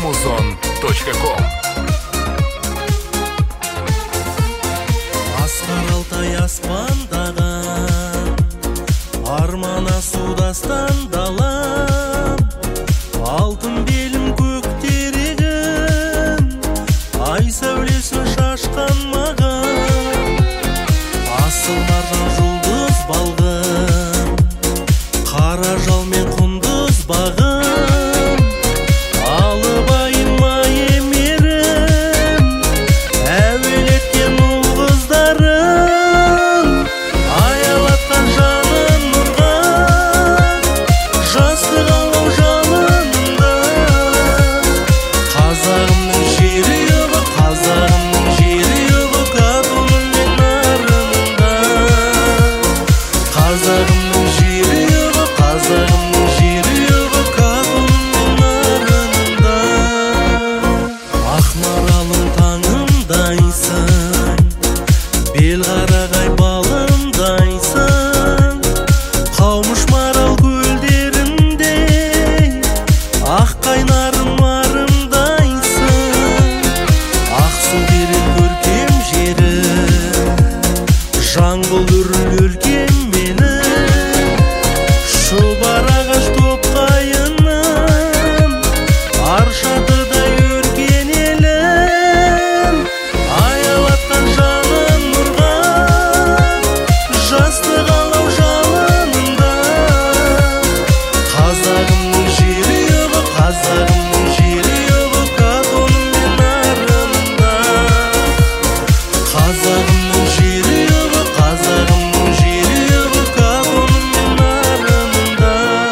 amazon.com. Асқар алтай аспандаған, армана судастан далам, алтын белім көктерегім, ай сәулесін шашқан маған. Асыл маржан жұлдыз балғын, қара жал мен құндыз бағым, алып айыма емерім, әуелеткен ұл қыздарым. Аялатқан жанын нұрға, жастық алау жалынында. Қазағымның жері ұлы, қазағымның жері ұлы, қатуның мен нарынында. Қазағымның жері ұлы, қазағымның жері ұлы, қатуның мен нарынында. Ақмаралым таңымдайсың, белғарағай балымдайсың, қаумыш марал көлдеріндей, ақ қайнарым арымдайсың. Ақсу берен көркем жері, жаңбыл үріл өлкем менің, шұбар ағаш топқайыным, аршатыдай өркен елім. Аялатқан жанын нұрға, жастық алау жалынында. Қазағымның жері ұлы, қазағымның жері ұлы, қатуның мен нарынында. Қазағымның жері ұлы, қазағымның жері ұлы, қатуның мен нарынында.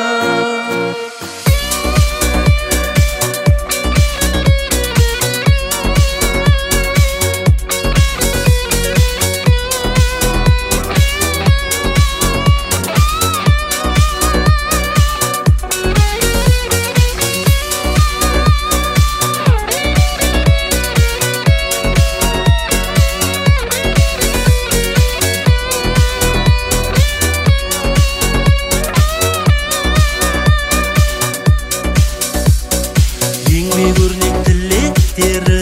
Еңбек өрнек тілектері,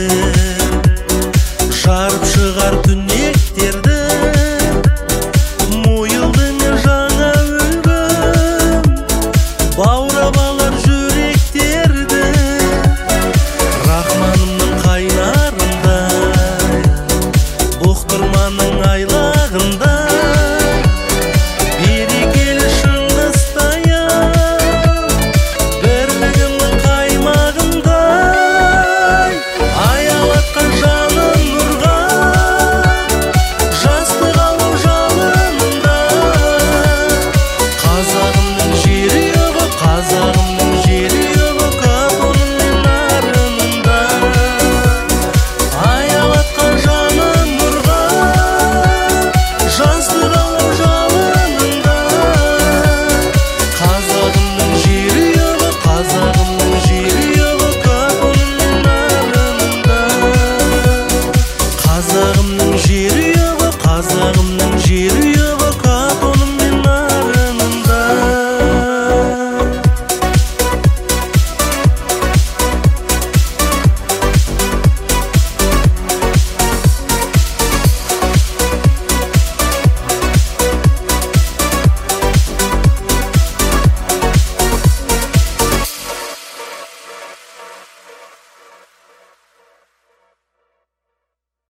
жарып шығар түнектерді. Мойылды мен жаңа өлгім, баурап алар жүректерді. Рахманымның қайнарындай, бұқтырманың айлағында. Берекелі шыңғыстайым, бірлігімнің қаймағындай. Аялатқан жанын нұрға, жастық алау жалынында. Қазағымның жері ұлы, қазағымның жері ұлы, қатуның мен нарынында. Аялатқан жанын нұрға, жастық алау жалынында. Қазағымның жері ұлы, қазағымның жері ұлы, қатуның мен нарынында. Қазағымның жері ұлы, қазағымның жері ұлы.